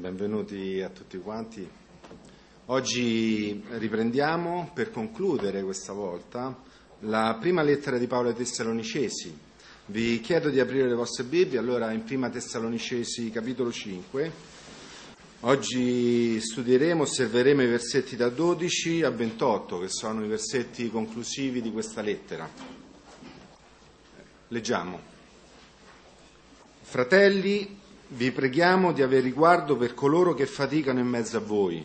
Benvenuti a tutti quanti. Oggi riprendiamo per concludere questa volta la prima lettera di Paolo ai Tessalonicesi. Vi chiedo di aprire le vostre Bibbie allora in prima Tessalonicesi capitolo 5. Oggi studieremo, osserveremo i versetti da 12 a 28 che sono i versetti conclusivi di questa lettera. Leggiamo. Fratelli, vi preghiamo di avere riguardo per coloro che faticano in mezzo a voi,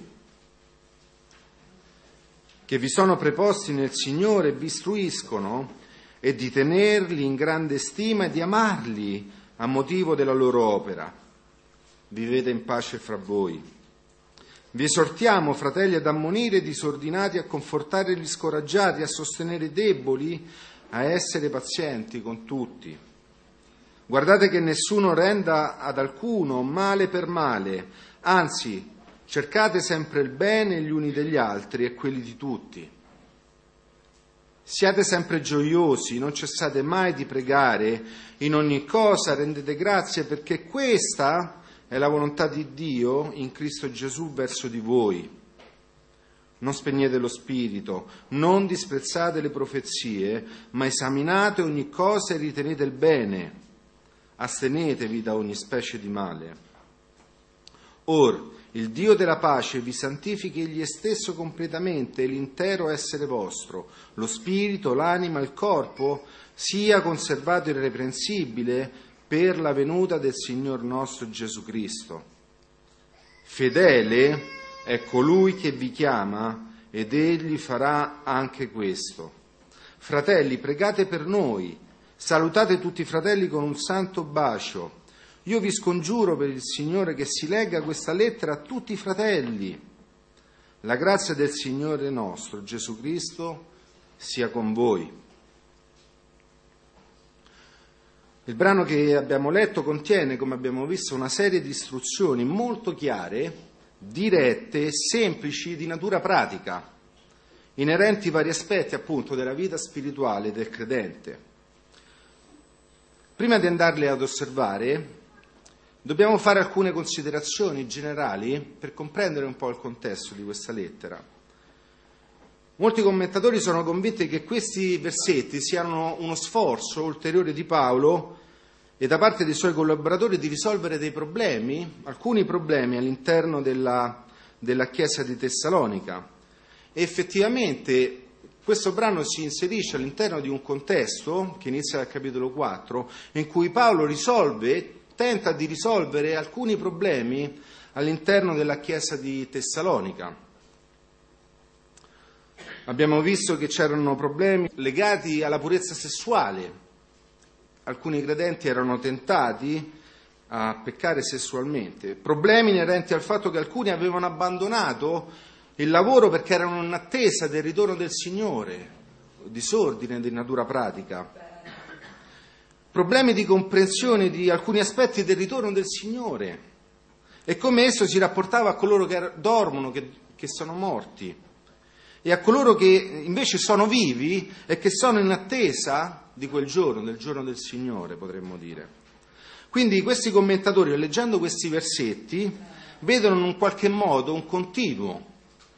che vi sono preposti nel Signore e vi istruiscono, e di tenerli in grande stima e di amarli a motivo della loro opera. Vivete in pace fra voi. Vi esortiamo, fratelli, ad ammonire i disordinati, a confortare gli scoraggiati, a sostenere i deboli, a essere pazienti con tutti. Guardate che nessuno renda ad alcuno male per male, anzi, cercate sempre il bene gli uni degli altri e quelli di tutti. Siate sempre gioiosi, non cessate mai di pregare, in ogni cosa rendete grazie perché questa è la volontà di Dio in Cristo Gesù verso di voi. Non spegnete lo spirito, non disprezzate le profezie, ma esaminate ogni cosa e ritenete il bene. Astenetevi da ogni specie di male. Or, il Dio della pace vi santifichi egli stesso completamente e l'intero essere vostro, lo spirito, l'anima, il corpo, sia conservato irreprensibile per la venuta del Signor nostro Gesù Cristo. Fedele è colui che vi chiama ed egli farà anche questo. Fratelli, pregate per noi. Salutate tutti i fratelli con un santo bacio. Io vi scongiuro per il Signore che si legga questa lettera a tutti i fratelli. La grazia del Signore nostro Gesù Cristo sia con voi. Il brano che abbiamo letto contiene, come abbiamo visto, una serie di istruzioni molto chiare, dirette e semplici di natura pratica, inerenti a vari aspetti appunto della vita spirituale del credente. Prima di andarle ad osservare, dobbiamo fare alcune considerazioni generali per comprendere un po' il contesto di questa lettera. Molti commentatori sono convinti che questi versetti siano uno sforzo ulteriore di Paolo e da parte dei suoi collaboratori di risolvere dei problemi, alcuni problemi all'interno della Chiesa di Tessalonica. E effettivamente questo brano si inserisce all'interno di un contesto, che inizia dal capitolo 4, in cui Paolo tenta di risolvere alcuni problemi all'interno della Chiesa di Tessalonica. Abbiamo visto che c'erano problemi legati alla purezza sessuale. Alcuni credenti erano tentati a peccare sessualmente. Problemi inerenti al fatto che alcuni avevano abbandonato il lavoro perché erano in attesa del ritorno del Signore, disordine di natura pratica. Problemi di comprensione di alcuni aspetti del ritorno del Signore e come esso si rapportava a coloro che dormono, che sono morti, e a coloro che invece sono vivi e che sono in attesa di quel giorno, del giorno del Signore, potremmo dire. Quindi questi commentatori, leggendo questi versetti, vedono in un qualche modo un continuo,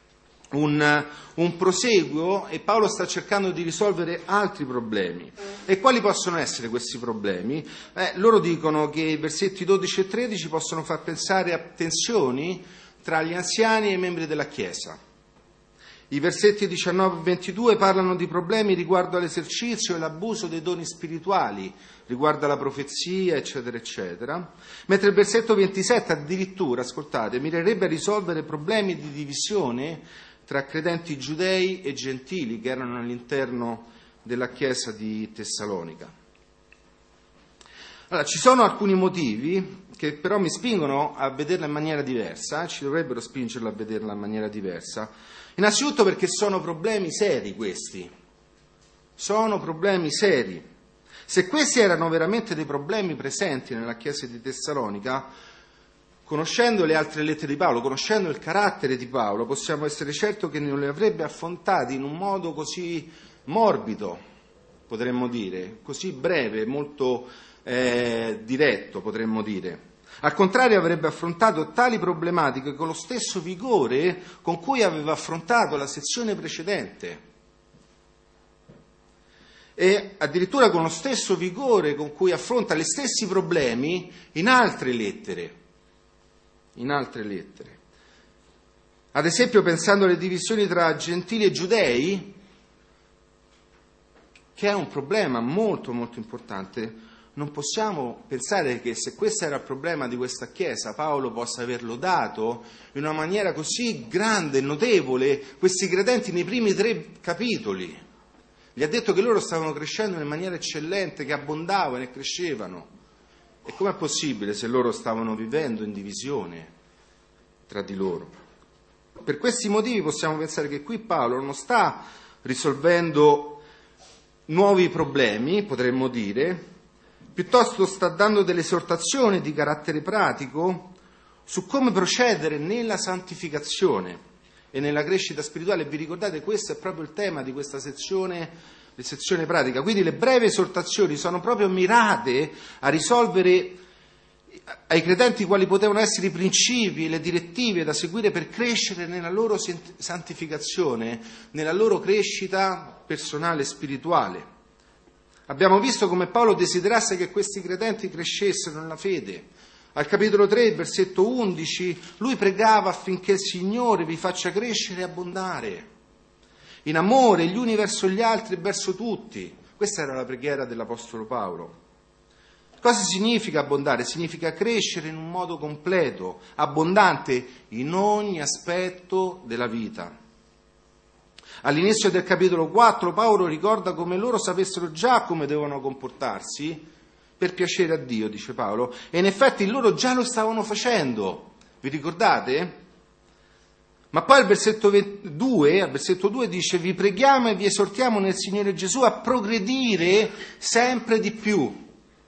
un proseguo, e Paolo sta cercando di risolvere altri problemi. E quali possono essere questi problemi? Loro dicono che i versetti 12 e 13 possono far pensare a tensioni tra gli anziani e i membri della Chiesa. I versetti 19 e 22 parlano di problemi riguardo all'esercizio e l'abuso dei doni spirituali, riguardo alla profezia, eccetera, eccetera. Mentre il versetto 27 addirittura, ascoltate, mirerebbe a risolvere problemi di divisione tra credenti giudei e gentili che erano all'interno della Chiesa di Tessalonica. Allora, ci sono alcuni motivi che però mi spingono a vederla in maniera diversa, ci dovrebbero spingerla a vederla in maniera diversa. Innanzitutto perché sono problemi seri questi, sono problemi seri. Se questi erano veramente dei problemi presenti nella Chiesa di Tessalonica, conoscendo le altre lettere di Paolo, conoscendo il carattere di Paolo, possiamo essere certi che non li avrebbe affrontati in un modo così morbido, potremmo dire, così breve, molto diretto, potremmo dire. Al contrario, avrebbe affrontato tali problematiche con lo stesso vigore con cui aveva affrontato la sezione precedente e addirittura con lo stesso vigore con cui affronta gli stessi problemi in altre lettere. Ad esempio, pensando alle divisioni tra gentili e giudei, che è un problema molto molto importante. Non possiamo pensare che se questo era il problema di questa Chiesa, Paolo possa averlo dato in una maniera così grande e notevole questi credenti nei primi 3 capitoli. Gli ha detto che loro stavano crescendo in maniera eccellente, che abbondavano e crescevano. E com'è possibile se loro stavano vivendo in divisione tra di loro? Per questi motivi possiamo pensare che qui Paolo non sta risolvendo nuovi problemi, potremmo dire, piuttosto sta dando delle esortazioni di carattere pratico su come procedere nella santificazione e nella crescita spirituale. Vi ricordate, questo è proprio il tema di questa sezione pratica. Quindi le brevi esortazioni sono proprio mirate a risolvere ai credenti quali potevano essere i principi e le direttive da seguire per crescere nella loro santificazione, nella loro crescita personale e spirituale. Abbiamo visto come Paolo desiderasse che questi credenti crescessero nella fede. Al capitolo 3, versetto 11, lui pregava affinché il Signore vi faccia crescere e abbondare in amore gli uni verso gli altri e verso tutti. Questa era la preghiera dell'Apostolo Paolo. Cosa significa abbondare? Significa crescere in un modo completo, abbondante in ogni aspetto della vita. All'inizio del capitolo 4 Paolo ricorda come loro sapessero già come devono comportarsi per piacere a Dio, dice Paolo, e in effetti loro già lo stavano facendo. Vi ricordate? Ma poi al versetto 2 dice: vi preghiamo e vi esortiamo nel Signore Gesù a progredire sempre di più.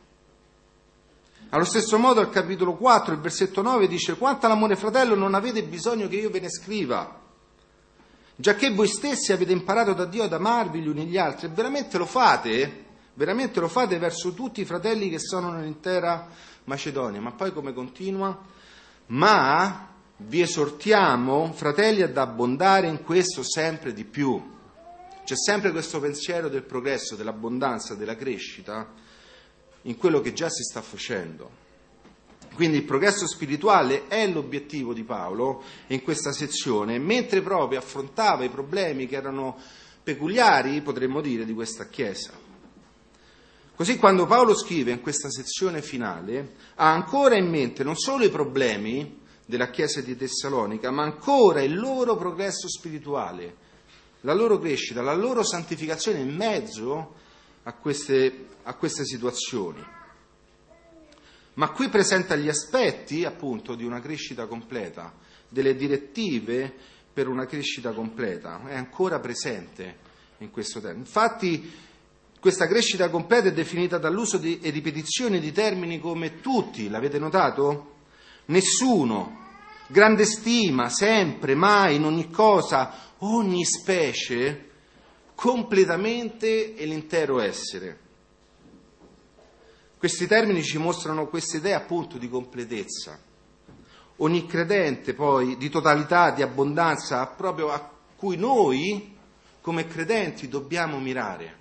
Allo stesso modo al capitolo 4, il versetto 9 dice: quanto all'amore fratello non avete bisogno che io ve ne scriva, giacché voi stessi avete imparato da Dio ad amarvi gli uni gli altri. E veramente lo fate verso tutti i fratelli che sono nell'intera Macedonia. Ma poi come continua? Ma vi esortiamo, fratelli, ad abbondare in questo sempre di più. C'è sempre questo pensiero del progresso, dell'abbondanza, della crescita in quello che già si sta facendo. Quindi il progresso spirituale è l'obiettivo di Paolo in questa sezione, mentre proprio affrontava i problemi che erano peculiari, potremmo dire, di questa Chiesa. Così quando Paolo scrive in questa sezione finale, ha ancora in mente non solo i problemi della Chiesa di Tessalonica, ma ancora il loro progresso spirituale, la loro crescita, la loro santificazione in mezzo a queste situazioni. Ma qui presenta gli aspetti, appunto, di una crescita completa, delle direttive per una crescita completa. È ancora presente in questo termine. Infatti, questa crescita completa è definita dall'uso e ripetizione di termini come tutti. L'avete notato? Nessuno, grande stima, sempre, mai, in ogni cosa, ogni specie, completamente e l'intero essere. Questi termini ci mostrano questa idea appunto di completezza. Ogni credente poi di totalità, di abbondanza, proprio a cui noi come credenti dobbiamo mirare.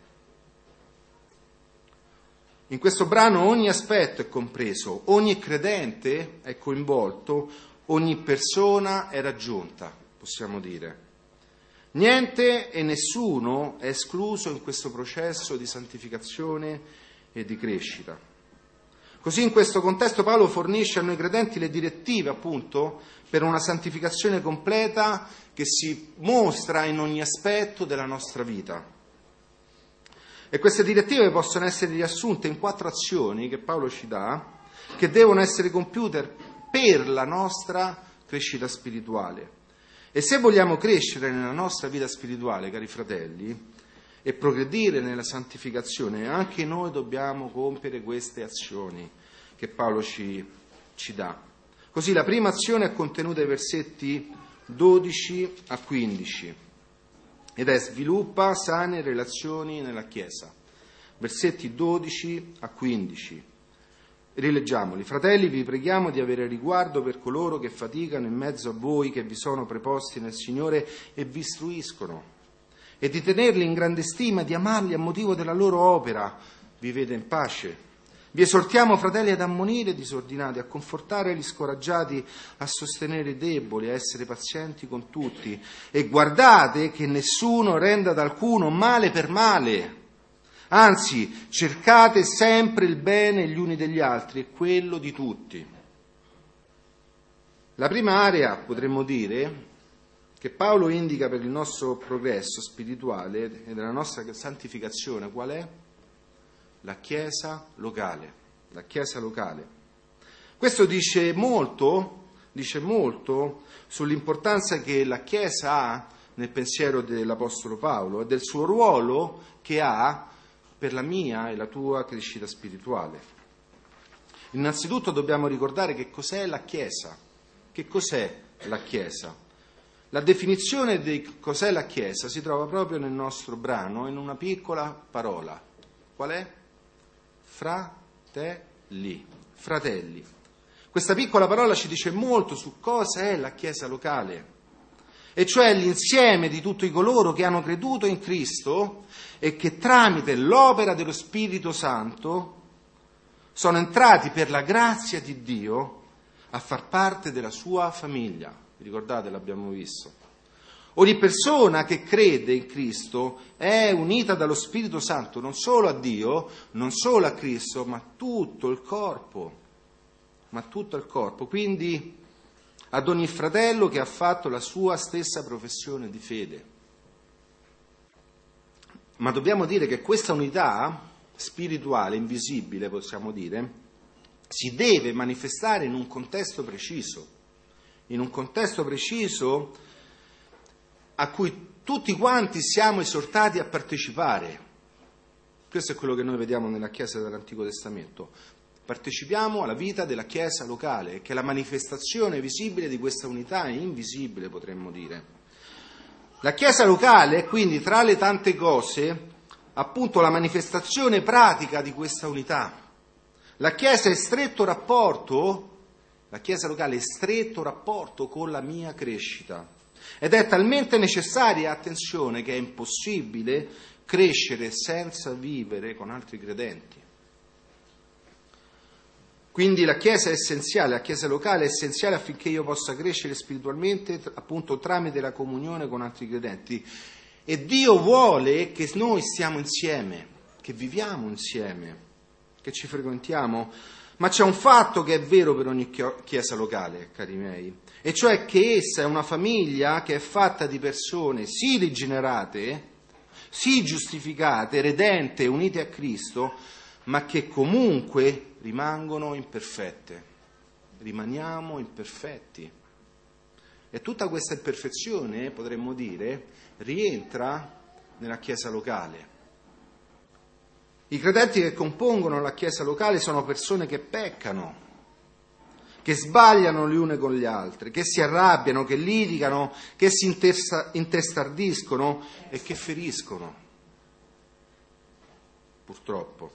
In questo brano ogni aspetto è compreso, ogni credente è coinvolto, ogni persona è raggiunta, possiamo dire. Niente e nessuno è escluso in questo processo di santificazione e di crescita. Così in questo contesto Paolo fornisce a noi credenti le direttive, appunto, per una santificazione completa che si mostra in ogni aspetto della nostra vita. E queste direttive possono essere riassunte in 4 azioni che Paolo ci dà, che devono essere compiute per la nostra crescita spirituale. E se vogliamo crescere nella nostra vita spirituale, cari fratelli, e progredire nella santificazione, anche noi dobbiamo compiere queste azioni che Paolo ci dà. Così la prima azione è contenuta ai versetti 12 a 15 ed è: sviluppa sane relazioni nella Chiesa. Versetti 12 a 15. Rileggiamoli. Fratelli, vi preghiamo di avere riguardo per coloro che faticano in mezzo a voi, che vi sono preposti nel Signore e vi istruiscono, e di tenerli in grande stima, di amarli a motivo della loro opera. Vivete in pace. Vi esortiamo, fratelli, ad ammonire i disordinati, a confortare gli scoraggiati, a sostenere i deboli, a essere pazienti con tutti. E guardate che nessuno renda ad alcuno male per male. Anzi, cercate sempre il bene gli uni degli altri e quello di tutti. La prima area, potremmo dire, che Paolo indica per il nostro progresso spirituale e della nostra santificazione, qual è? La Chiesa locale. La Chiesa locale. Questo dice molto sull'importanza che la Chiesa ha nel pensiero dell'Apostolo Paolo e del suo ruolo che ha per la mia e la tua crescita spirituale. Innanzitutto dobbiamo ricordare che cos'è la Chiesa. Che cos'è la Chiesa? La definizione di cos'è la Chiesa si trova proprio nel nostro brano, in una piccola parola. Qual è? Fratelli. Questa piccola parola ci dice molto su cosa è la Chiesa locale, e cioè l'insieme di tutti coloro che hanno creduto in Cristo e che tramite l'opera dello Spirito Santo sono entrati per la grazia di Dio a far parte della sua famiglia. Vi ricordate, l'abbiamo visto. Ogni persona che crede in Cristo è unita dallo Spirito Santo non solo a Dio, non solo a Cristo, ma tutto il corpo. Quindi ad ogni fratello che ha fatto la sua stessa professione di fede. Ma dobbiamo dire che questa unità spirituale, invisibile, possiamo dire, si deve manifestare in un contesto preciso a cui tutti quanti siamo esortati a partecipare. Questo è quello che noi vediamo nella Chiesa dell'Antico Testamento. Partecipiamo alla vita della Chiesa locale, che è la manifestazione visibile di questa unità invisibile, potremmo dire. La Chiesa locale è quindi, tra le tante cose, appunto la manifestazione pratica di questa unità. La Chiesa locale è stretto rapporto con la mia crescita. Ed è talmente necessaria, attenzione, che è impossibile crescere senza vivere con altri credenti. Quindi la Chiesa è essenziale, la Chiesa locale è essenziale affinché io possa crescere spiritualmente, appunto tramite la comunione con altri credenti. E Dio vuole che noi stiamo insieme, che viviamo insieme, che ci frequentiamo. Ma c'è un fatto che è vero per ogni Chiesa locale, cari miei, e cioè che essa è una famiglia che è fatta di persone sì rigenerate, sì giustificate, redente, unite a Cristo, ma che comunque rimangono imperfette. Rimaniamo imperfetti. E tutta questa imperfezione, potremmo dire, rientra nella Chiesa locale. I credenti che compongono la Chiesa locale sono persone che peccano, che sbagliano le une con gli altri, che si arrabbiano, che litigano, che si intestardiscono e che feriscono. Purtroppo,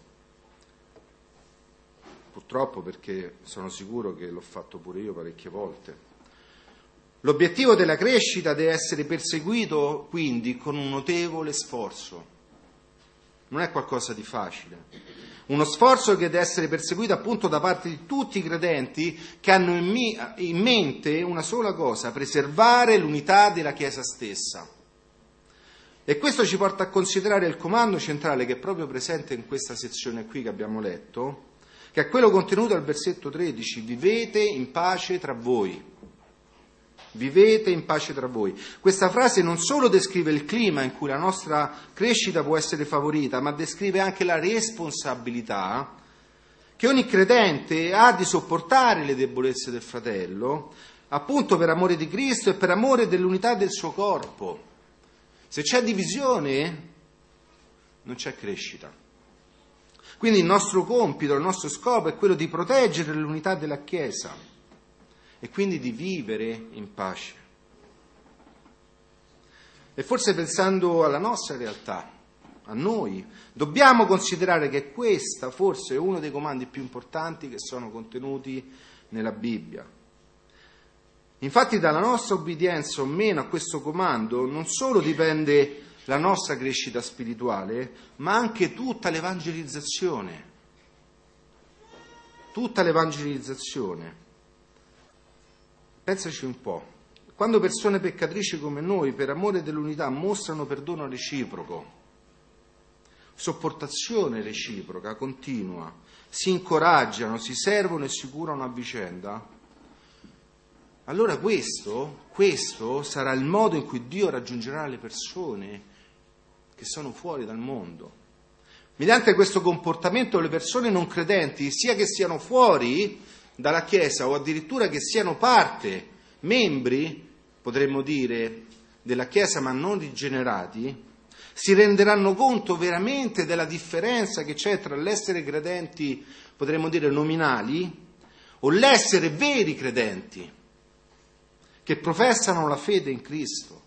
perché sono sicuro che l'ho fatto pure io parecchie volte. L'obiettivo della crescita deve essere perseguito quindi con un notevole sforzo. Non è qualcosa di facile. Uno sforzo che deve essere perseguito appunto da parte di tutti i credenti che hanno in mente una sola cosa: preservare l'unità della Chiesa stessa. E questo ci porta a considerare il comando centrale che è proprio presente in questa sezione qui che abbiamo letto, che è quello contenuto al versetto 13: vivete in pace tra voi. Vivete in pace tra voi. Questa frase non solo descrive il clima in cui la nostra crescita può essere favorita, ma descrive anche la responsabilità che ogni credente ha di sopportare le debolezze del fratello, appunto per amore di Cristo e per amore dell'unità del suo corpo. Se c'è divisione, non c'è crescita. Quindi il nostro compito, il nostro scopo è quello di proteggere l'unità della Chiesa e quindi di vivere in pace. E forse pensando alla nostra realtà, a noi. Dobbiamo considerare che questo forse è uno dei comandi più importanti che sono contenuti nella Bibbia. Infatti dalla nostra obbedienza o meno a questo comando non solo dipende la nostra crescita spirituale, ma anche tutta l'evangelizzazione. Tutta l'evangelizzazione. Pensaci un po'. Quando persone peccatrici come noi, per amore dell'unità, mostrano perdono reciproco, sopportazione reciproca, continua, si incoraggiano, si servono e si curano a vicenda, allora questo sarà il modo in cui Dio raggiungerà le persone che sono fuori dal mondo. Mediante questo comportamento le persone non credenti, sia che siano fuori dalla Chiesa o addirittura che siano parte, membri, potremmo dire, della Chiesa ma non rigenerati, si renderanno conto veramente della differenza che c'è tra l'essere credenti, potremmo dire, nominali, o l'essere veri credenti, che professano la fede in Cristo.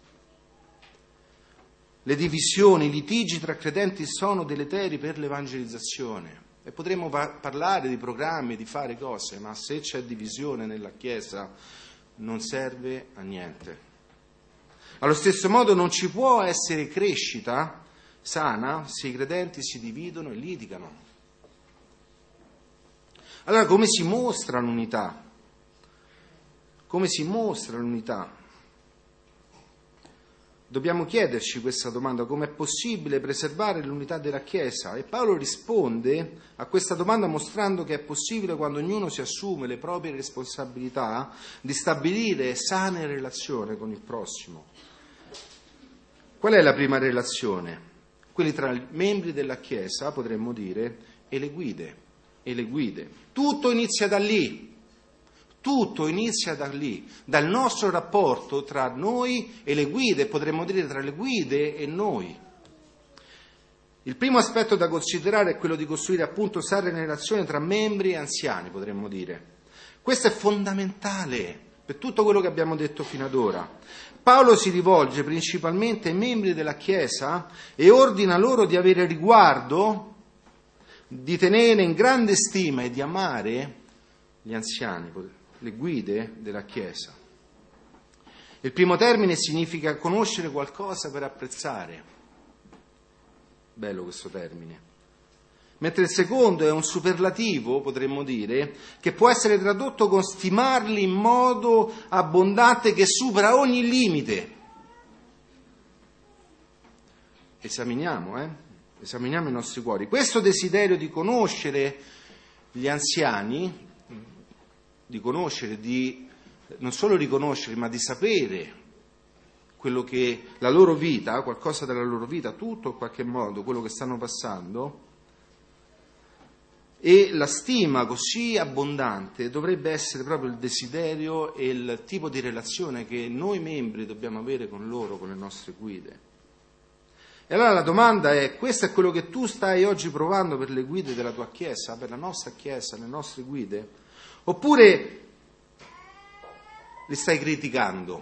Le divisioni, i litigi tra credenti sono deleteri per l'evangelizzazione. E potremmo parlare di programmi, di fare cose, ma se c'è divisione nella Chiesa non serve a niente. Allo stesso modo non ci può essere crescita sana se i credenti si dividono e litigano. Allora come si mostra l'unità? Come si mostra l'unità? Dobbiamo chiederci questa domanda: come è possibile preservare l'unità della Chiesa? E Paolo risponde a questa domanda mostrando che è possibile quando ognuno si assume le proprie responsabilità di stabilire sane relazioni con il prossimo. Qual è la prima relazione? Quelli tra i membri della Chiesa, potremmo dire, e le guide. Tutto inizia da lì. Tutto inizia da lì, dal nostro rapporto tra noi e le guide, potremmo dire tra le guide e noi. Il primo aspetto da considerare è quello di costruire appunto sane relazioni tra membri e anziani, potremmo dire. Questo è fondamentale per tutto quello che abbiamo detto fino ad ora. Paolo si rivolge principalmente ai membri della Chiesa e ordina loro di avere riguardo, di tenere in grande stima e di amare gli anziani, le guide della Chiesa. Il primo termine significa conoscere qualcosa per apprezzare. Bello questo termine. Mentre il secondo è un superlativo, potremmo dire, che può essere tradotto con stimarli in modo abbondante che supera ogni limite. Esaminiamo i nostri cuori. Questo desiderio di conoscere gli anziani, di conoscere, di non solo riconoscere, ma di sapere quello che la loro vita, qualcosa della loro vita, tutto in qualche modo, quello che stanno passando, e la stima così abbondante dovrebbe essere proprio il desiderio e il tipo di relazione che noi membri dobbiamo avere con loro, con le nostre guide. E allora la domanda è: questo è quello che tu stai oggi provando per le guide della tua Chiesa, per la nostra Chiesa, le nostre guide? Oppure li stai criticando?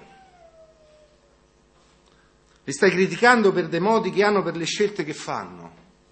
Li stai criticando per dei modi che hanno, per le scelte che fanno?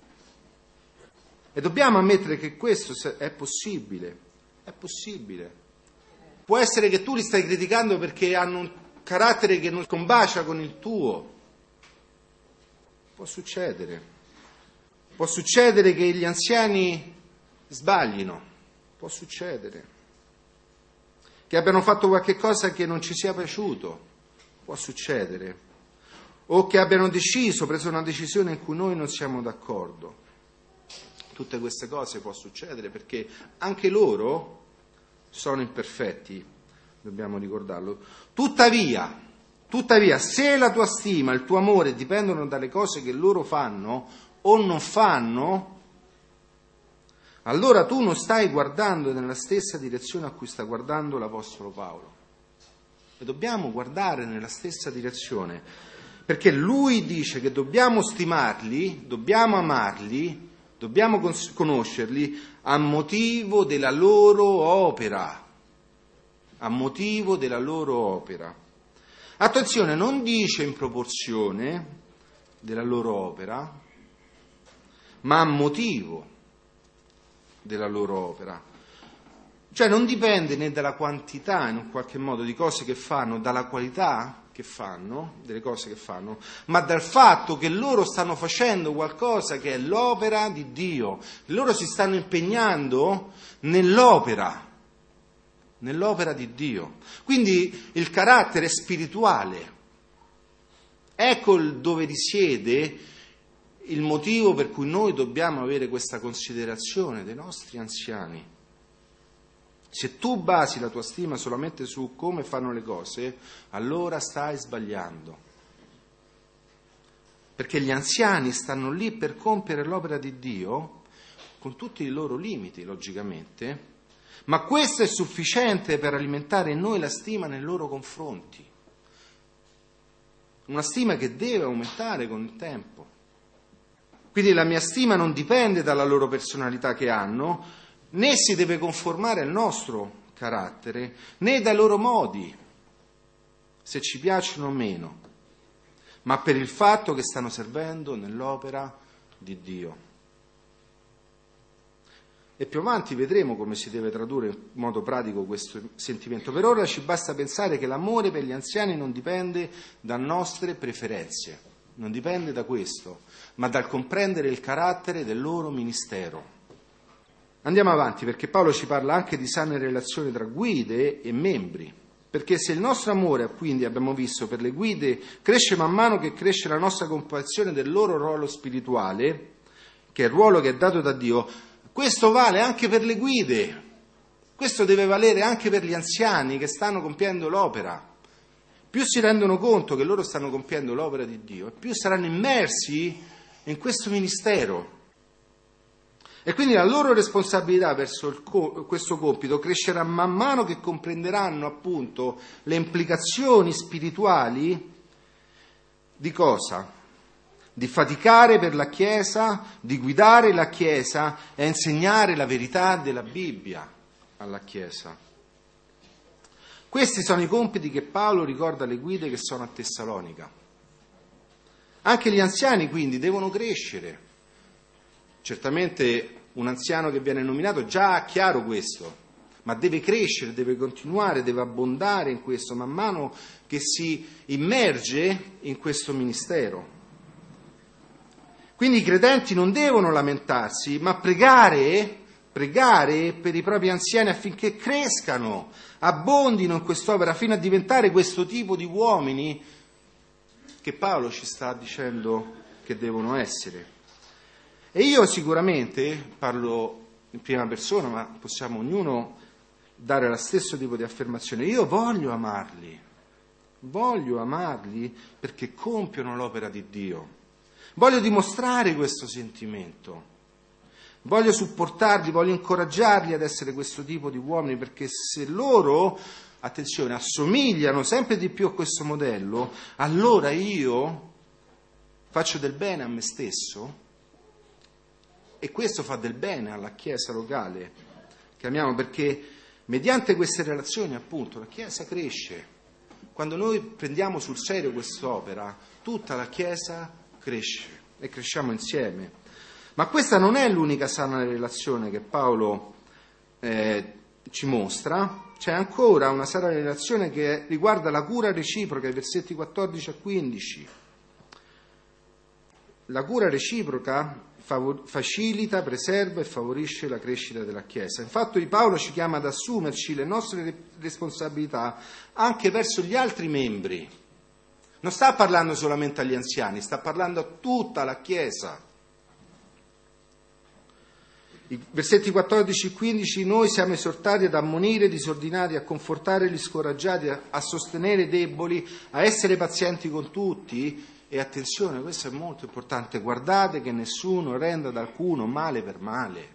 E dobbiamo ammettere che questo è possibile. È possibile. Può essere che tu li stai criticando perché hanno un carattere che non combacia con il tuo. Può succedere. Può succedere che gli anziani sbaglino. Può succedere. Che abbiano fatto qualche cosa che non ci sia piaciuto, può succedere, o che abbiano preso una decisione in cui noi non siamo d'accordo. Tutte queste cose può succedere perché anche loro sono imperfetti, dobbiamo ricordarlo. Tuttavia, se la tua stima, il tuo amore dipendono dalle cose che loro fanno o non fanno, allora tu non stai guardando nella stessa direzione a cui sta guardando l'Apostolo Paolo. E dobbiamo guardare nella stessa direzione, perché lui dice che dobbiamo stimarli, dobbiamo amarli, dobbiamo conoscerli a motivo della loro opera. A motivo della loro opera. Attenzione, non dice in proporzione della loro opera, ma a motivo della loro opera. Cioè non dipende né dalla quantità, in un qualche modo, di cose che fanno, dalla qualità che fanno, delle cose che fanno, ma dal fatto che loro stanno facendo qualcosa che è l'opera di Dio. Loro si stanno impegnando nell'opera di Dio. Quindi il carattere spirituale. Ecco dove risiede il motivo per cui noi dobbiamo avere questa considerazione dei nostri anziani. Se tu basi la tua stima solamente su come fanno le cose, allora stai sbagliando. Perché gli anziani stanno lì per compiere l'opera di Dio, con tutti i loro limiti, logicamente, ma questo è sufficiente per alimentare in noi la stima nei loro confronti. Una stima che deve aumentare con il tempo. Quindi la mia stima non dipende dalla loro personalità che hanno, né si deve conformare al nostro carattere, né dai loro modi, se ci piacciono o meno, ma per il fatto che stanno servendo nell'opera di Dio. E più avanti vedremo come si deve tradurre in modo pratico questo sentimento. Per ora ci basta pensare che l'amore per gli anziani non dipende da nostre preferenze, non dipende da questo, ma dal comprendere il carattere del loro ministero. Andiamo avanti, perché Paolo ci parla anche di sane relazioni tra guide e membri, perché se il nostro amore, quindi abbiamo visto, per le guide cresce man mano che cresce la nostra comprensione del loro ruolo spirituale, che è il ruolo che è dato da Dio, questo vale anche per le guide, questo deve valere anche per gli anziani che stanno compiendo l'opera. Più si rendono conto che loro stanno compiendo l'opera di Dio, e più saranno immersi in questo ministero. E quindi la loro responsabilità verso questo compito crescerà man mano che comprenderanno appunto le implicazioni spirituali di cosa? Di faticare per la Chiesa, di guidare la Chiesa e insegnare la verità della Bibbia alla Chiesa. Questi sono i compiti che Paolo ricorda alle guide che sono a Tessalonica. Anche gli anziani quindi devono crescere. Certamente un anziano che viene nominato già ha chiaro questo, ma deve crescere, deve continuare, deve abbondare in questo man mano che si immerge in questo ministero. Quindi i credenti non devono lamentarsi, ma pregare per i propri anziani affinché crescano, abbondino in quest'opera fino a diventare questo tipo di uomini che Paolo ci sta dicendo che devono essere. E io sicuramente, parlo in prima persona, ma possiamo ognuno dare lo stesso tipo di affermazione, io voglio amarli perché compiono l'opera di Dio. Voglio dimostrare questo sentimento, voglio supportarli, voglio incoraggiarli ad essere questo tipo di uomini, perché se loro, attenzione, assomigliano sempre di più a questo modello, allora io faccio del bene a me stesso. E questo fa del bene alla Chiesa locale che amiamo, perché mediante queste relazioni appunto la Chiesa cresce. Quando noi prendiamo sul serio quest'opera, tutta la Chiesa cresce e cresciamo insieme. Ma questa non è l'unica sana relazione che Paolo ci mostra. C'è ancora una sana relazione che riguarda la cura reciproca, i versetti 14 a 15. La cura reciproca facilita, preserva e favorisce la crescita della Chiesa. Infatti Paolo ci chiama ad assumerci le nostre responsabilità anche verso gli altri membri. Non sta parlando solamente agli anziani, sta parlando a tutta la Chiesa. I versetti 14 e 15, noi siamo esortati ad ammonire i disordinati, a confortare gli scoraggiati, a sostenere i deboli, a essere pazienti con tutti. E attenzione, questo è molto importante, guardate che nessuno renda ad alcuno male per male.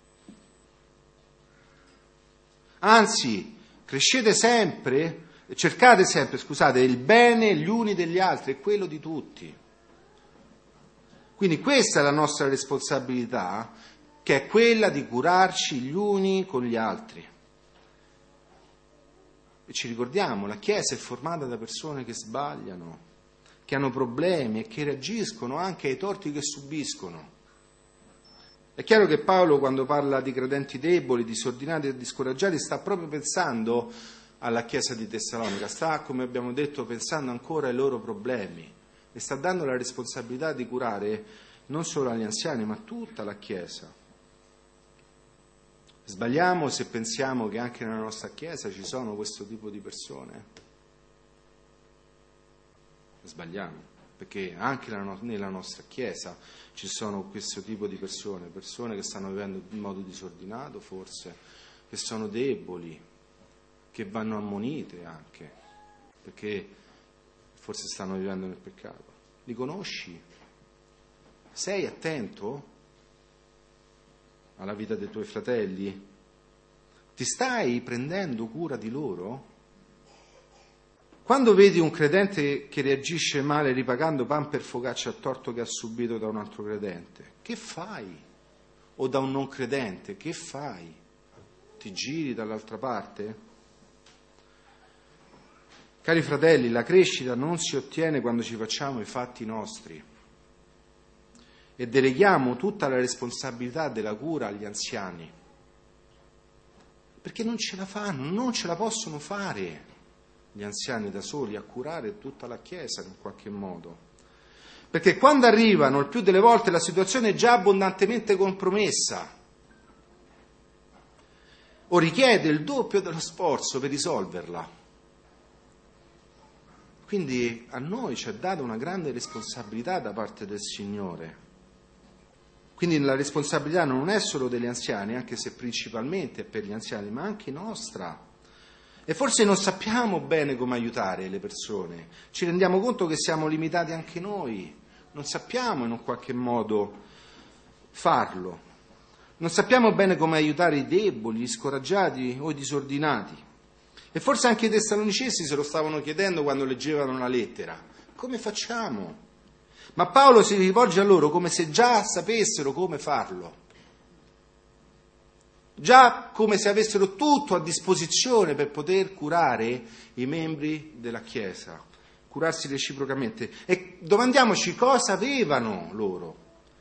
Anzi, cercate sempre, il bene gli uni degli altri e quello di tutti. Quindi questa è la nostra responsabilità, che è quella di curarci gli uni con gli altri. E ci ricordiamo, la Chiesa è formata da persone che sbagliano, che hanno problemi e che reagiscono anche ai torti che subiscono. È chiaro che Paolo, quando parla di credenti deboli, disordinati e discoraggiati, sta proprio pensando alla Chiesa di Tessalonica, sta, come abbiamo detto, pensando ancora ai loro problemi e sta dando la responsabilità di curare non solo agli anziani, ma tutta la Chiesa. Sbagliamo se pensiamo che anche nella nostra Chiesa ci sono questo tipo di persone? Sbagliamo, perché anche nella nostra Chiesa ci sono questo tipo di persone che stanno vivendo in modo disordinato forse, che sono deboli, che vanno ammonite anche, perché forse stanno vivendo nel peccato. Li conosci? Sei attento alla vita dei tuoi fratelli? Ti stai prendendo cura di loro? Quando vedi un credente che reagisce male ripagando pan per focaccia al torto che ha subito da un altro credente, che fai? O da un non credente, che fai? Ti giri dall'altra parte? Cari fratelli, la crescita non si ottiene quando ci facciamo i fatti nostri e deleghiamo tutta la responsabilità della cura agli anziani, perché non ce la fanno, non ce la possono fare gli anziani da soli a curare tutta la Chiesa in qualche modo. Perché quando arrivano, il più delle volte la situazione è già abbondantemente compromessa o richiede il doppio dello sforzo per risolverla. Quindi a noi ci è data una grande responsabilità da parte del Signore. Quindi la responsabilità non è solo degli anziani, anche se principalmente è per gli anziani, ma anche nostra. E forse non sappiamo bene come aiutare le persone, ci rendiamo conto che siamo limitati anche noi, non sappiamo in un qualche modo farlo, non sappiamo bene come aiutare i deboli, gli scoraggiati o i disordinati. E forse anche i tessalonicesi se lo stavano chiedendo quando leggevano la lettera, come facciamo? Ma Paolo si rivolge a loro come se già sapessero come farlo. Già come se avessero tutto a disposizione per poter curare i membri della Chiesa, curarsi reciprocamente. E domandiamoci cosa avevano loro.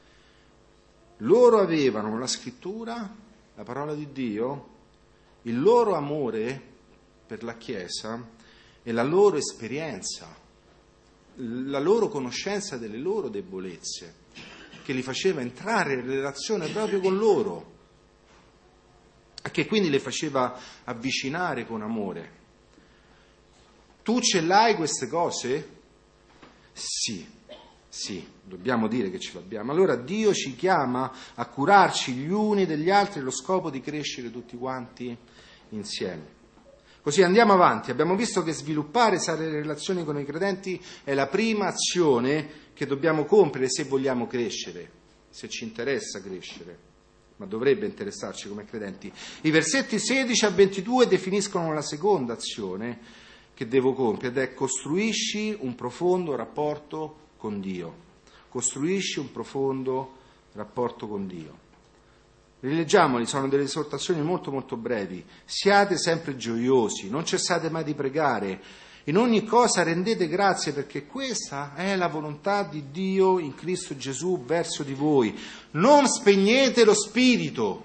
Loro avevano la Scrittura, la parola di Dio, il loro amore per la Chiesa e la loro esperienza, la loro conoscenza delle loro debolezze, che li faceva entrare in relazione proprio con loro, che quindi le faceva avvicinare con amore. Tu ce l'hai queste cose? Sì, dobbiamo dire che ce l'abbiamo. Allora Dio ci chiama a curarci gli uni degli altri allo scopo di crescere tutti quanti insieme. Così andiamo avanti. Abbiamo visto che sviluppare sane relazioni con i credenti è la prima azione che dobbiamo compiere se vogliamo crescere, se ci interessa crescere. Ma dovrebbe interessarci come credenti. I versetti 16 a 22 definiscono la seconda azione che devo compiere, ed è costruisci un profondo rapporto con Dio. Costruisci un profondo rapporto con Dio. Rileggiamoli, sono delle esortazioni molto molto brevi. Siate sempre gioiosi, non cessate mai di pregare. In ogni cosa rendete grazie, perché questa è la volontà di Dio in Cristo Gesù verso di voi. Non spegnete lo spirito,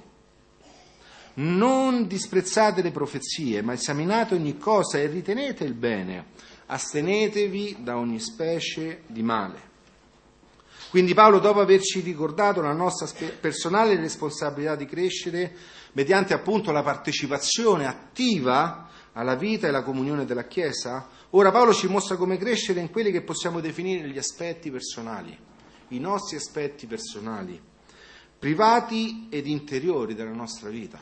non disprezzate le profezie, ma esaminate ogni cosa e ritenete il bene. Astenetevi da ogni specie di male. Quindi Paolo, dopo averci ricordato la nostra personale responsabilità di crescere, mediante appunto la partecipazione attiva alla vita e alla comunione della Chiesa, ora Paolo ci mostra come crescere in quelli che possiamo definire gli aspetti personali, i nostri aspetti personali, privati ed interiori della nostra vita.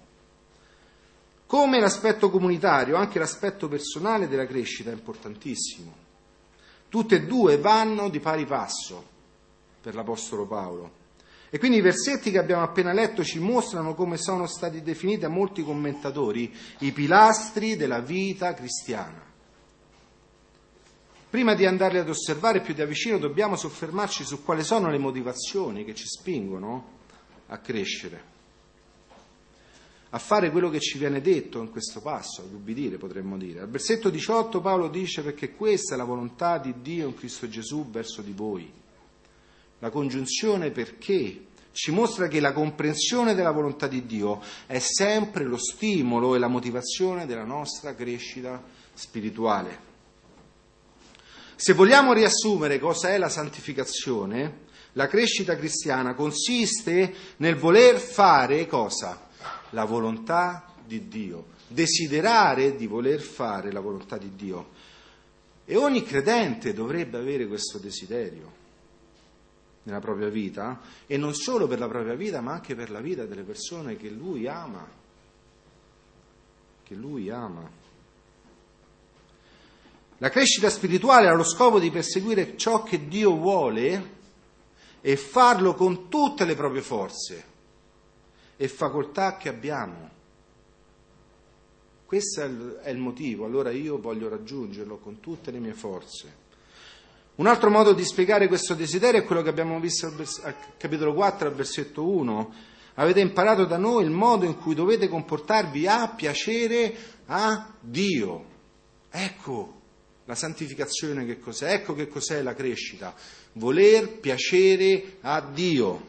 Come l'aspetto comunitario, anche l'aspetto personale della crescita è importantissimo. Tutte e due vanno di pari passo per l'Apostolo Paolo. E quindi i versetti che abbiamo appena letto ci mostrano come sono stati definiti da molti commentatori i pilastri della vita cristiana. Prima di andarli ad osservare più da vicino dobbiamo soffermarci su quali sono le motivazioni che ci spingono a crescere, a fare quello che ci viene detto in questo passo, ad ubbidire potremmo dire. Al versetto 18 Paolo dice: perché questa è la volontà di Dio in Cristo Gesù verso di voi. La congiunzione perché ci mostra che la comprensione della volontà di Dio è sempre lo stimolo e la motivazione della nostra crescita spirituale. Se vogliamo riassumere cosa è la santificazione, la crescita cristiana consiste nel voler fare cosa? La volontà di Dio, desiderare di voler fare la volontà di Dio. E ogni credente dovrebbe avere questo desiderio nella propria vita, e non solo per la propria vita, ma anche per la vita delle persone che lui ama. Che lui ama. La crescita spirituale ha lo scopo di perseguire ciò che Dio vuole e farlo con tutte le proprie forze e facoltà che abbiamo. Questo è il motivo, allora io voglio raggiungerlo con tutte le mie forze. Un altro modo di spiegare questo desiderio è quello che abbiamo visto al capitolo 4, al versetto 1. Avete imparato da noi il modo in cui dovete comportarvi a piacere a Dio. Ecco la santificazione che cos'è, ecco che cos'è la crescita. Voler piacere a Dio.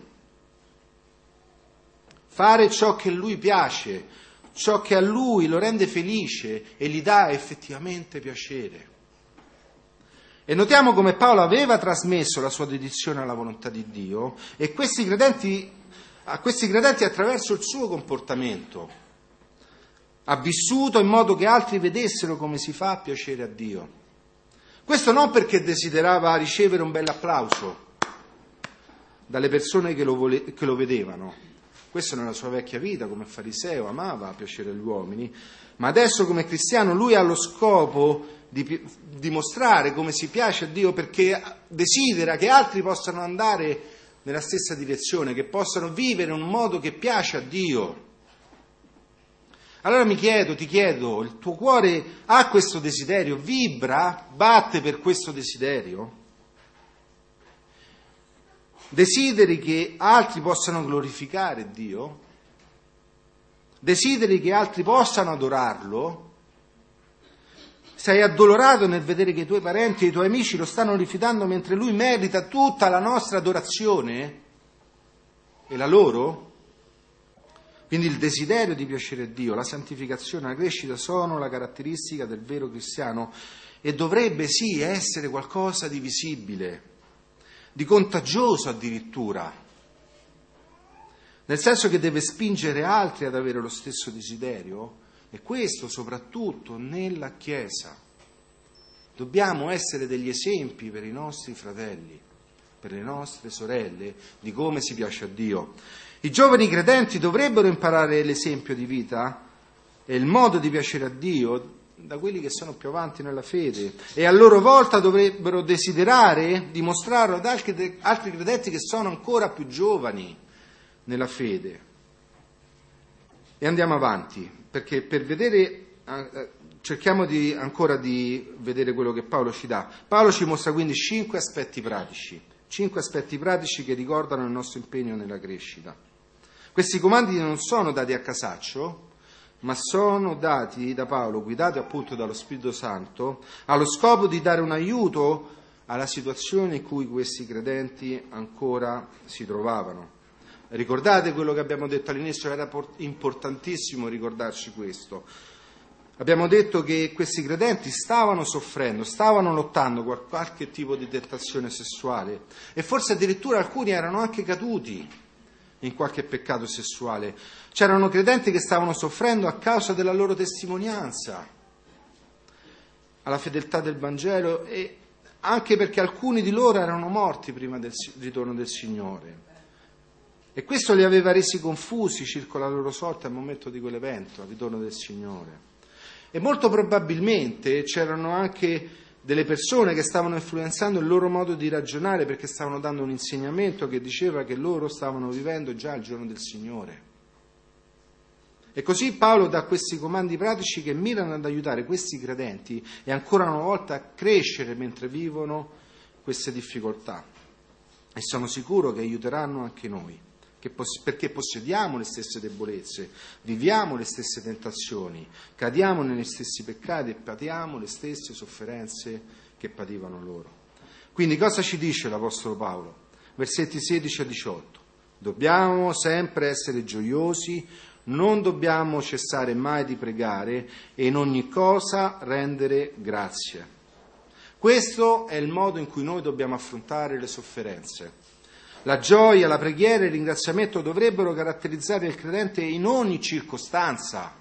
Fare ciò che Lui piace, ciò che a Lui lo rende felice e gli dà effettivamente piacere. E notiamo come Paolo aveva trasmesso la sua dedizione alla volontà di Dio e a questi credenti attraverso il suo comportamento. Ha vissuto in modo che altri vedessero come si fa a piacere a Dio. Questo non perché desiderava ricevere un bel applauso dalle persone che lo vedevano. Questo nella sua vecchia vita come fariseo amava piacere agli uomini, ma adesso come cristiano lui ha lo scopo di dimostrare come si piace a Dio, perché desidera che altri possano andare nella stessa direzione, che possano vivere in un modo che piace a Dio. Allora ti chiedo, il tuo cuore ha questo desiderio? Vibra? Batte per questo desiderio? Desideri che altri possano glorificare Dio? Desideri che altri possano adorarlo? Sei addolorato nel vedere che i tuoi parenti e i tuoi amici lo stanno rifiutando mentre Lui merita tutta la nostra adorazione e la loro? Quindi il desiderio di piacere a Dio, la santificazione, la crescita sono la caratteristica del vero cristiano e dovrebbe sì essere qualcosa di visibile, di contagioso addirittura, nel senso che deve spingere altri ad avere lo stesso desiderio, e questo soprattutto nella Chiesa. Dobbiamo essere degli esempi per i nostri fratelli, per le nostre sorelle, di come si piace a Dio. I giovani credenti dovrebbero imparare l'esempio di vita e il modo di piacere a Dio da quelli che sono più avanti nella fede, e a loro volta dovrebbero desiderare dimostrarlo ad altri credenti che sono ancora più giovani nella fede. E andiamo avanti, perché per vedere, cerchiamo ancora di vedere quello che Paolo ci dà. Paolo ci mostra quindi 5 aspetti pratici che ricordano il nostro impegno nella crescita. Questi comandi non sono dati a casaccio, ma sono dati da Paolo, guidati appunto dallo Spirito Santo, allo scopo di dare un aiuto alla situazione in cui questi credenti ancora si trovavano. Ricordate quello che abbiamo detto all'inizio, era importantissimo ricordarci questo. Abbiamo detto che questi credenti stavano soffrendo, stavano lottando con qualche tipo di tentazione sessuale e forse addirittura alcuni erano anche caduti in qualche peccato sessuale. C'erano credenti che stavano soffrendo a causa della loro testimonianza alla fedeltà del Vangelo, e anche perché alcuni di loro erano morti prima del ritorno del Signore. E questo li aveva resi confusi circa la loro sorte al momento di quell'evento, al ritorno del Signore. E molto probabilmente c'erano anche delle persone che stavano influenzando il loro modo di ragionare, perché stavano dando un insegnamento che diceva che loro stavano vivendo già il giorno del Signore. E così Paolo dà questi comandi pratici che mirano ad aiutare questi credenti e ancora una volta a crescere mentre vivono queste difficoltà. E sono sicuro che aiuteranno anche noi, perché possediamo le stesse debolezze, viviamo le stesse tentazioni, cadiamo negli stessi peccati e patiamo le stesse sofferenze che pativano loro. Quindi cosa ci dice l'Apostolo Paolo? Versetti 16 a 18. Dobbiamo sempre essere gioiosi, non dobbiamo cessare mai di pregare e in ogni cosa rendere grazie. Questo è il modo in cui noi dobbiamo affrontare le sofferenze. La gioia, la preghiera e il ringraziamento dovrebbero caratterizzare il credente in ogni circostanza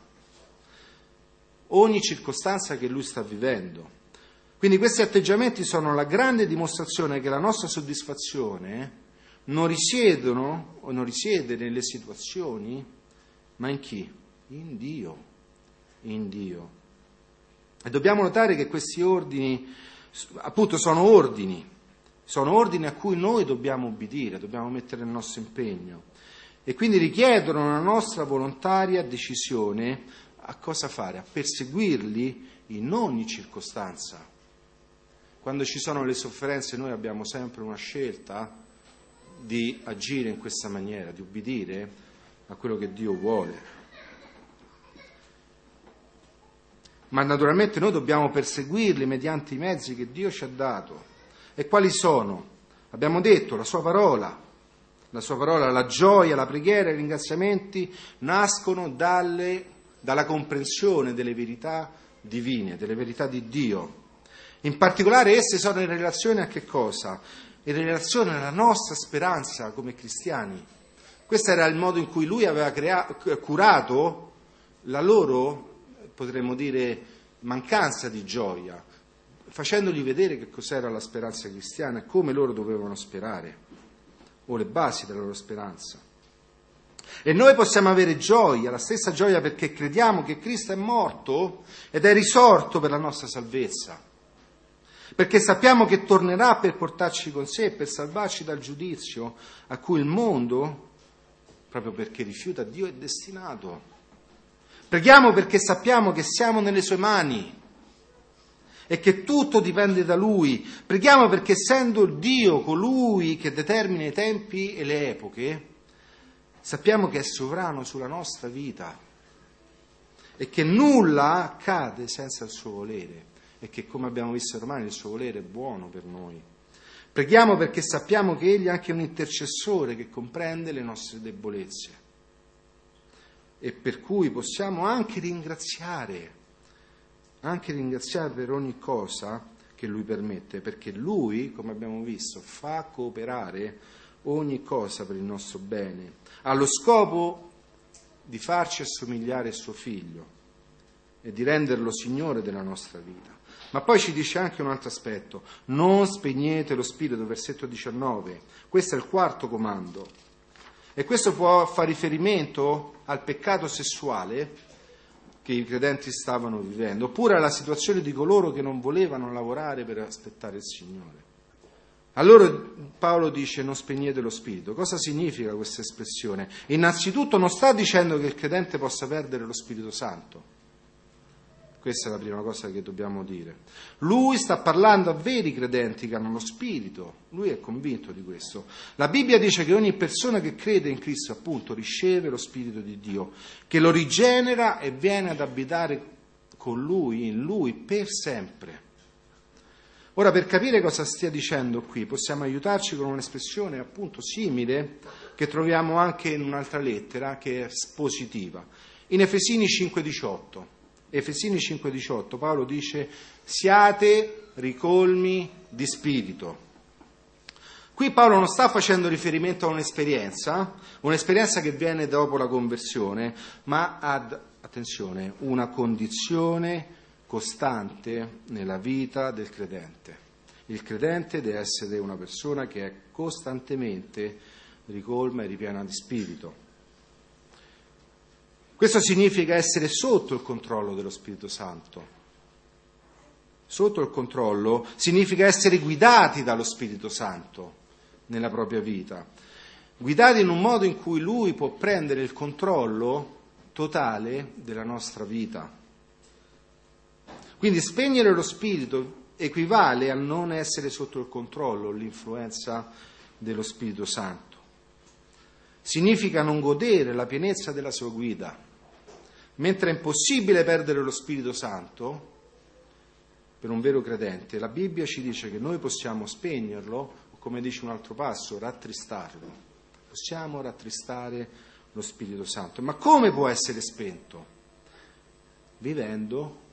che lui sta vivendo. Quindi questi atteggiamenti sono la grande dimostrazione che la nostra soddisfazione non risiede nelle situazioni, ma in chi? In Dio. In Dio. E dobbiamo notare che questi ordini, appunto, sono ordini a cui noi dobbiamo ubbidire, dobbiamo mettere il nostro impegno e quindi richiedono una nostra volontaria decisione a cosa fare, a perseguirli in ogni circostanza. Quando ci sono le sofferenze noi abbiamo sempre una scelta di agire in questa maniera, di ubbidire a quello che Dio vuole. Ma naturalmente noi dobbiamo perseguirli mediante i mezzi che Dio ci ha dato. E quali sono? Abbiamo detto, la sua parola, la gioia, la preghiera e i ringraziamenti nascono dalla comprensione delle verità divine, delle verità di Dio. In particolare esse sono in relazione a che cosa? In relazione alla nostra speranza come cristiani. Questo era il modo in cui lui aveva curato la loro, potremmo dire, mancanza di gioia, facendogli vedere che cos'era la speranza cristiana e come loro dovevano sperare, o le basi della loro speranza. E noi possiamo avere gioia, la stessa gioia, perché crediamo che Cristo è morto ed è risorto per la nostra salvezza, perché sappiamo che tornerà per portarci con sé, per salvarci dal giudizio a cui il mondo, proprio perché rifiuta Dio, è destinato. Preghiamo perché sappiamo che siamo nelle sue mani e che tutto dipende da Lui. Preghiamo perché, essendo Dio colui che determina i tempi e le epoche, sappiamo che è sovrano sulla nostra vita e che nulla accade senza il suo volere e che, come abbiamo visto ormai, il suo volere è buono per noi. Preghiamo perché sappiamo che Egli è anche un intercessore che comprende le nostre debolezze e per cui possiamo anche ringraziare per ogni cosa che Lui permette, perché Lui, come abbiamo visto, fa cooperare ogni cosa per il nostro bene, ha lo scopo di farci assomigliare a suo Figlio e di renderlo Signore della nostra vita. Ma poi ci dice anche un altro aspetto: non spegnete lo spirito, versetto 19. Questo è il quarto comando. E questo può fare riferimento al peccato sessuale che i credenti stavano vivendo, oppure alla situazione di coloro che non volevano lavorare per aspettare il Signore. Allora Paolo dice: non spegnete lo spirito. Cosa significa questa espressione? Innanzitutto non sta dicendo che il credente possa perdere lo Spirito Santo. Questa è la prima cosa che dobbiamo dire. Lui sta parlando a veri credenti che hanno lo Spirito, lui è convinto di questo. La Bibbia dice che ogni persona che crede in Cristo, appunto, riceve lo Spirito di Dio, che lo rigenera e viene ad abitare con lui, in lui, per sempre. Ora, per capire cosa stia dicendo qui, possiamo aiutarci con un'espressione appunto simile che troviamo anche in un'altra lettera che è positiva. In Efesini 5,18 Paolo dice: siate ricolmi di spirito. Qui Paolo non sta facendo riferimento a un'esperienza che viene dopo la conversione, ma ad, attenzione, una condizione costante nella vita del credente. Il credente deve essere una persona che è costantemente ricolma e ripiena di spirito. Questo significa essere sotto il controllo dello Spirito Santo. Sotto il controllo significa essere guidati dallo Spirito Santo nella propria vita, guidati in un modo in cui Lui può prendere il controllo totale della nostra vita. Quindi spegnere lo Spirito equivale a non essere sotto il controllo, l'influenza dello Spirito Santo. Significa non godere la pienezza della sua guida. Mentre è impossibile perdere lo Spirito Santo per un vero credente, la Bibbia ci dice che noi possiamo spegnerlo, o come dice un altro passo, rattristarlo. possiamo rattristare lo Spirito Santo. Ma come può essere spento? Vivendo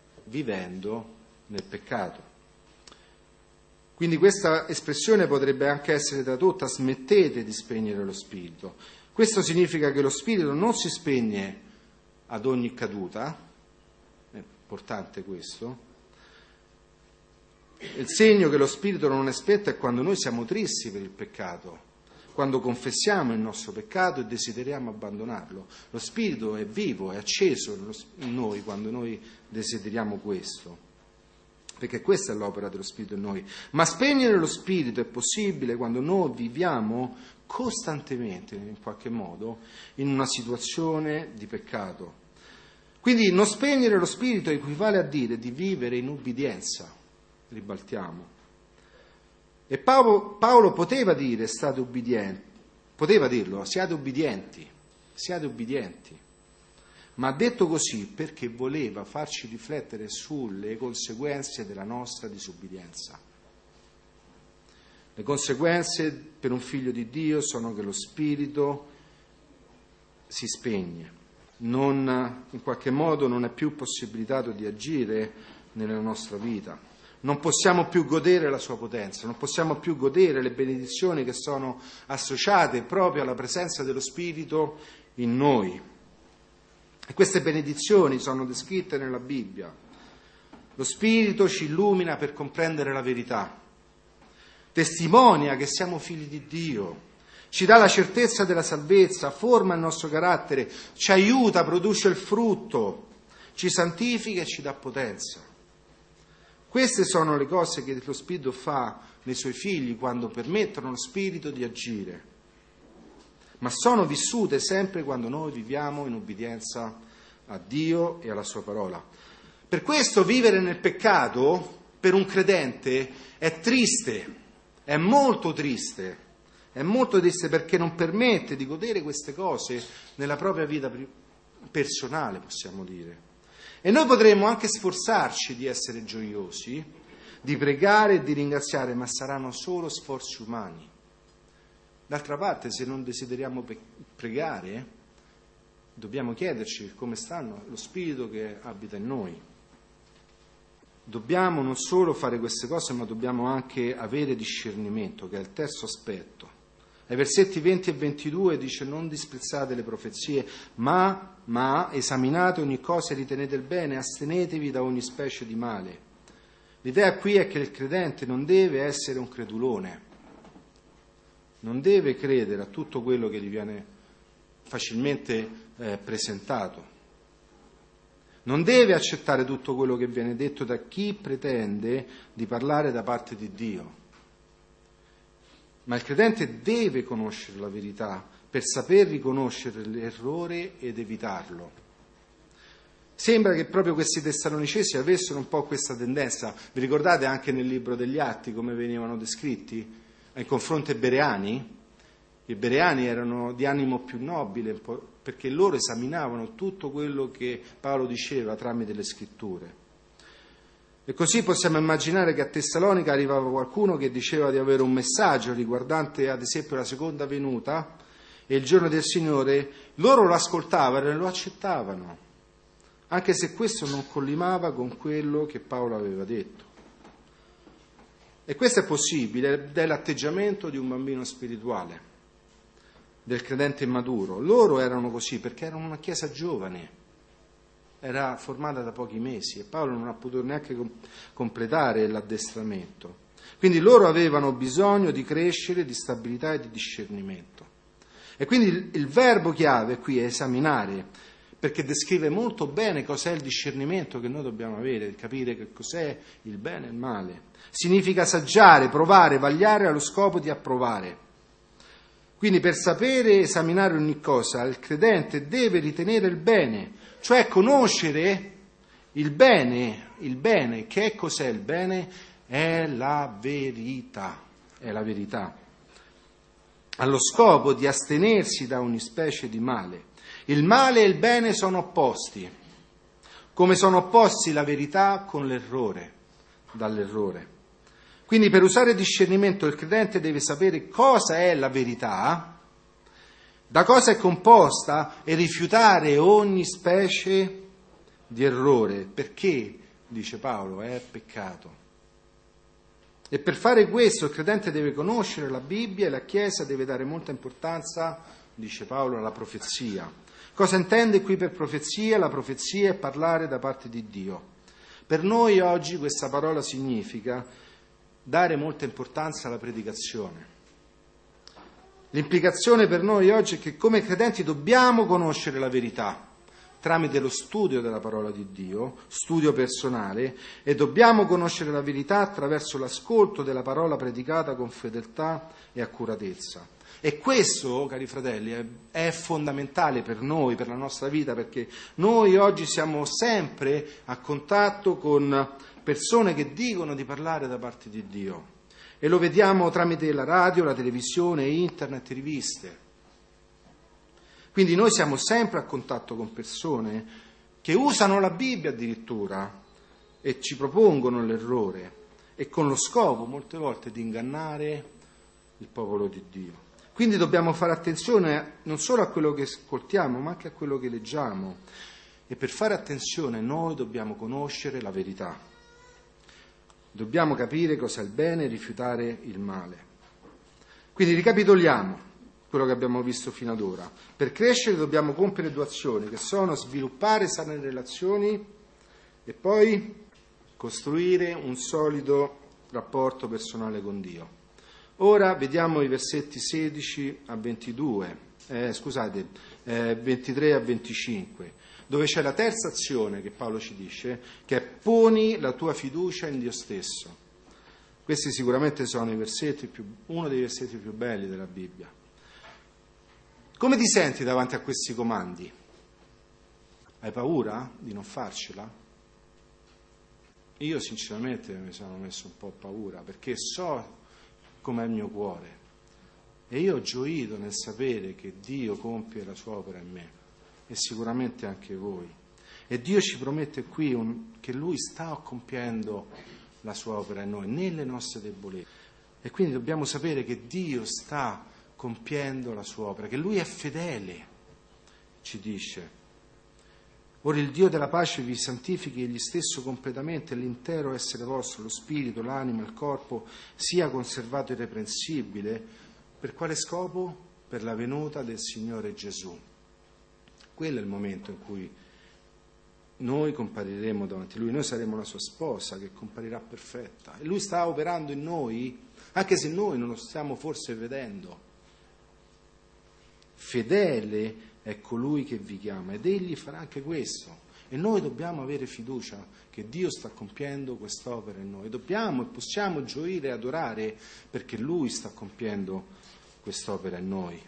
nel peccato. Quindi questa espressione potrebbe anche essere tradotta: smettete di spegnere lo Spirito. Questo significa che lo Spirito non si spegne ad ogni caduta, è importante questo. Il segno che lo Spirito non è spento è quando noi siamo tristi per il peccato, quando confessiamo il nostro peccato e desideriamo abbandonarlo. Lo Spirito è vivo, è acceso in noi quando noi desideriamo questo, perché questa è l'opera dello Spirito in noi. Ma spegnere lo Spirito è possibile quando noi viviamo costantemente, in qualche modo, in una situazione di peccato. Quindi non spegnere lo Spirito equivale a dire di vivere in ubbidienza. Ribaltiamo. E Paolo poteva dire: state ubbidienti, poteva dirlo, siate ubbidienti, ma ha detto così perché voleva farci riflettere sulle conseguenze della nostra disubbidienza. Le conseguenze per un figlio di Dio sono che lo Spirito si spegne, in qualche modo non è più possibilitato di agire nella nostra vita. Non possiamo più godere la sua potenza, non possiamo più godere le benedizioni che sono associate proprio alla presenza dello Spirito in noi. E queste benedizioni sono descritte nella Bibbia. Lo Spirito ci illumina per comprendere la verità, testimonia che siamo figli di Dio, ci dà la certezza della salvezza, forma il nostro carattere, ci aiuta, produce il frutto, ci santifica e ci dà potenza. Queste sono le cose che lo Spirito fa nei suoi figli quando permettono allo Spirito di agire, ma sono vissute sempre quando noi viviamo in ubbidienza a Dio e alla sua parola. Per questo vivere nel peccato per un credente è triste, è molto triste perché non permette di godere queste cose nella propria vita personale, possiamo dire. E noi potremmo anche sforzarci di essere gioiosi, di pregare e di ringraziare, ma saranno solo sforzi umani. D'altra parte, se non desideriamo pregare, dobbiamo chiederci come stanno lo Spirito che abita in noi. Dobbiamo non solo fare queste cose, ma dobbiamo anche avere discernimento, che è il terzo aspetto. Ai versetti 20 e 22 dice: non disprezzate le profezie, ma esaminate ogni cosa e ritenete il bene, astenetevi da ogni specie di male. L'idea qui è che il credente non deve essere un credulone, non deve credere a tutto quello che gli viene facilmente presentato, non deve accettare tutto quello che viene detto da chi pretende di parlare da parte di Dio. Ma il credente deve conoscere la verità per saper riconoscere l'errore ed evitarlo. Sembra che proprio questi tessalonicesi avessero un po' questa tendenza. Vi ricordate anche nel libro degli Atti come venivano descritti? Nei confronti ai Bereani? I Bereani erano di animo più nobile perché loro esaminavano tutto quello che Paolo diceva tramite le scritture. E così possiamo immaginare che a Tessalonica arrivava qualcuno che diceva di avere un messaggio riguardante ad esempio la seconda venuta e il giorno del Signore. Loro lo ascoltavano e lo accettavano, anche se questo non collimava con quello che Paolo aveva detto. E questo è possibile ed è l'atteggiamento di un bambino spirituale, del credente immaturo. Loro erano così perché erano una chiesa giovane, era formata da pochi mesi e Paolo non ha potuto neanche completare l'addestramento. Quindi loro avevano bisogno di crescere, di stabilità e di discernimento. E quindi il verbo chiave qui è esaminare, perché descrive molto bene cos'è il discernimento che noi dobbiamo avere, capire che cos'è il bene e il male. Significa saggiare, provare, vagliare allo scopo di approvare. Quindi per sapere esaminare ogni cosa, il credente deve ritenere il bene, cioè conoscere il bene. Il bene, che cos'è il bene? È la verità, allo scopo di astenersi da ogni specie di male. Il male e il bene sono opposti, come sono opposti la verità con l'errore, dall'errore. Quindi per usare discernimento il credente deve sapere cosa è la verità Da cosa è composta? E rifiutare ogni specie di errore. Perché, dice Paolo, è peccato. E per fare questo il credente deve conoscere la Bibbia e la Chiesa deve dare molta importanza, dice Paolo, alla profezia. Cosa intende qui per profezia? La profezia è parlare da parte di Dio. Per noi oggi questa parola significa dare molta importanza alla predicazione. L'implicazione per noi oggi è che come credenti dobbiamo conoscere la verità tramite lo studio della parola di Dio, studio personale, e dobbiamo conoscere la verità attraverso l'ascolto della parola predicata con fedeltà e accuratezza. E questo, cari fratelli, è fondamentale per noi, per la nostra vita, perché noi oggi siamo sempre a contatto con persone che dicono di parlare da parte di Dio. E lo vediamo tramite la radio, la televisione, internet, riviste. Quindi noi siamo sempre a contatto con persone che usano la Bibbia addirittura e ci propongono l'errore e con lo scopo molte volte di ingannare il popolo di Dio. Quindi dobbiamo fare attenzione non solo a quello che ascoltiamo ma anche a quello che leggiamo e per fare attenzione noi dobbiamo conoscere la verità. Dobbiamo capire cosa è il bene e rifiutare il male. Quindi ricapitoliamo quello che abbiamo visto fino ad ora. Per crescere dobbiamo compiere 2 azioni, che sono sviluppare sane relazioni e poi costruire un solido rapporto personale con Dio. Ora vediamo i versetti 16 a 22, 23 a 25, dove c'è la terza azione che Paolo ci dice, che è poni la tua fiducia in Dio stesso. Questi sicuramente sono uno dei versetti più belli della Bibbia. Come ti senti davanti a questi comandi? Hai paura di non farcela? Io sinceramente mi sono messo un po' paura perché so com'è il mio cuore e io ho gioito nel sapere che Dio compie la sua opera in me e sicuramente anche voi. E Dio ci promette qui che Lui sta compiendo la sua opera in noi, nelle nostre debolezze. E quindi dobbiamo sapere che Dio sta compiendo la sua opera, che Lui è fedele, ci dice. Ora il Dio della pace vi santifichi egli stesso completamente, l'intero essere vostro, lo spirito, l'anima, il corpo, sia conservato irreprensibile. Per quale scopo? Per la venuta del Signore Gesù. Quello è il momento in cui noi compariremo davanti a Lui, noi saremo la sua sposa che comparirà perfetta. E Lui sta operando in noi, anche se noi non lo stiamo forse vedendo. Fedele è colui che vi chiama ed egli farà anche questo e noi dobbiamo avere fiducia che Dio sta compiendo quest'opera in noi, dobbiamo e possiamo gioire e adorare perché Lui sta compiendo quest'opera in noi.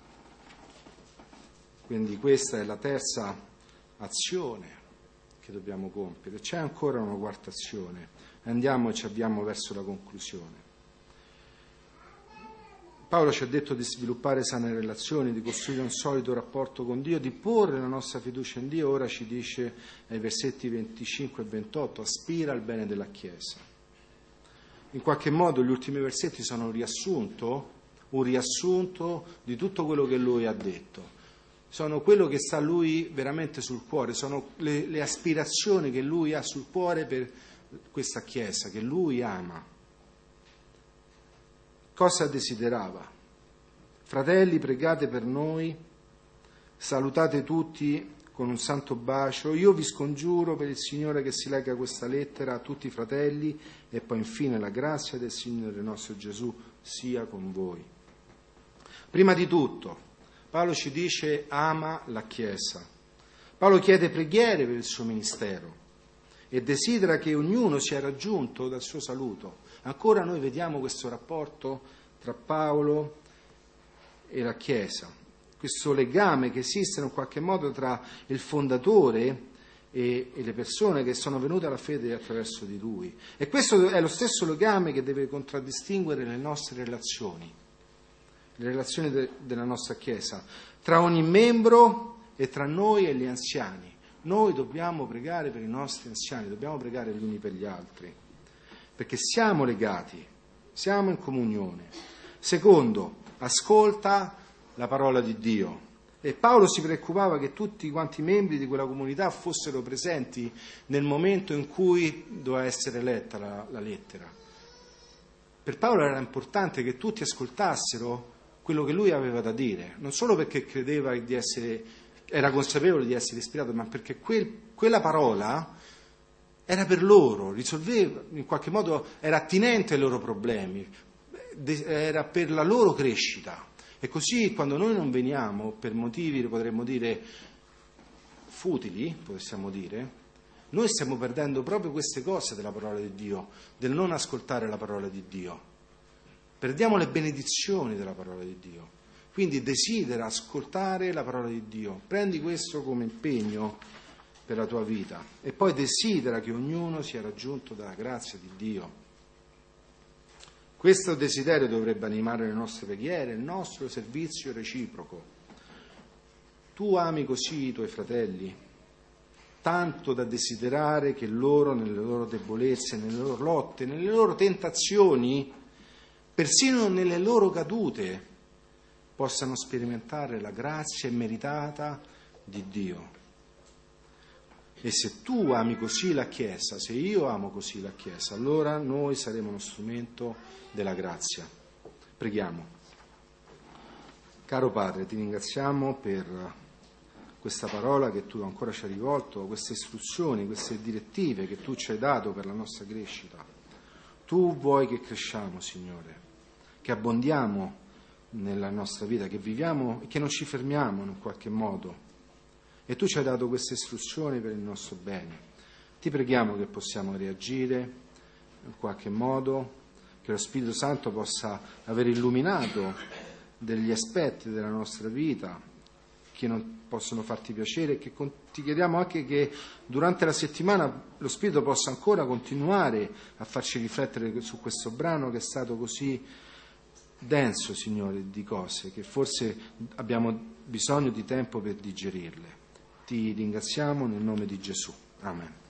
Quindi questa è la terza azione che dobbiamo compiere. C'è ancora una quarta azione, andiamo e ci avviamo verso la conclusione. Paolo ci ha detto di sviluppare sane relazioni, di costruire un solido rapporto con Dio, di porre la nostra fiducia in Dio. Ora ci dice ai versetti 25 e 28, aspira al bene della Chiesa. In qualche modo gli ultimi versetti sono un riassunto di tutto quello che lui ha detto. Sono quello che sta a lui veramente sul cuore, sono le aspirazioni che lui ha sul cuore per questa Chiesa, che lui ama. Cosa desiderava? Fratelli, pregate per noi, salutate tutti con un santo bacio. Io vi scongiuro per il Signore che si legga questa lettera a tutti i fratelli e poi infine la grazia del Signore nostro Gesù sia con voi. Prima di tutto, Paolo ci dice ama la Chiesa. Paolo chiede preghiere per il suo ministero e desidera che ognuno sia raggiunto dal suo saluto. Ancora noi vediamo questo rapporto tra Paolo e la Chiesa, questo legame che esiste in qualche modo tra il fondatore e le persone che sono venute alla fede attraverso di lui. E questo è lo stesso legame che deve contraddistinguere le nostre relazioni, le relazioni della nostra Chiesa, tra ogni membro e tra noi e gli anziani. Noi dobbiamo pregare per i nostri anziani, dobbiamo pregare gli uni per gli altri, perché siamo legati, siamo in comunione. Secondo, ascolta la parola di Dio. E Paolo si preoccupava che tutti quanti i membri di quella comunità fossero presenti nel momento in cui doveva essere letta la lettera. Per Paolo era importante che tutti ascoltassero quello che lui aveva da dire, non solo perché credeva di essere, era consapevole di essere ispirato, ma perché quella parola era per loro, risolveva, in qualche modo era attinente ai loro problemi, era per la loro crescita. E così quando noi non veniamo per motivi, potremmo dire, futili, possiamo dire, noi stiamo perdendo proprio queste cose della parola di Dio, del non ascoltare la parola di Dio. Perdiamo le benedizioni della parola di Dio. Quindi desidera ascoltare la parola di Dio. Prendi questo come impegno per la tua vita e poi desidera che ognuno sia raggiunto dalla grazia di Dio. Questo desiderio dovrebbe animare le nostre preghiere, il nostro servizio reciproco. Tu ami così i tuoi fratelli, tanto da desiderare che loro, nelle loro debolezze, nelle loro lotte, nelle loro tentazioni, persino nelle loro cadute, possano sperimentare la grazia immeritata di Dio. E se tu ami così la Chiesa, se io amo così la Chiesa, allora noi saremo uno strumento della grazia. Preghiamo. Caro Padre, ti ringraziamo per questa parola che tu ancora ci hai rivolto, queste istruzioni, queste direttive che tu ci hai dato per la nostra crescita. Tu vuoi che cresciamo, Signore, che abbondiamo nella nostra vita, che viviamo e che non ci fermiamo in qualche modo. E tu ci hai dato queste istruzioni per il nostro bene. Ti preghiamo che possiamo reagire in qualche modo, che lo Spirito Santo possa aver illuminato degli aspetti della nostra vita che non possono farti piacere e che ti chiediamo anche che durante la settimana lo Spirito possa ancora continuare a farci riflettere su questo brano che è stato così denso, Signore, di cose che forse abbiamo bisogno di tempo per digerirle. Ti ringraziamo nel nome di Gesù. Amen.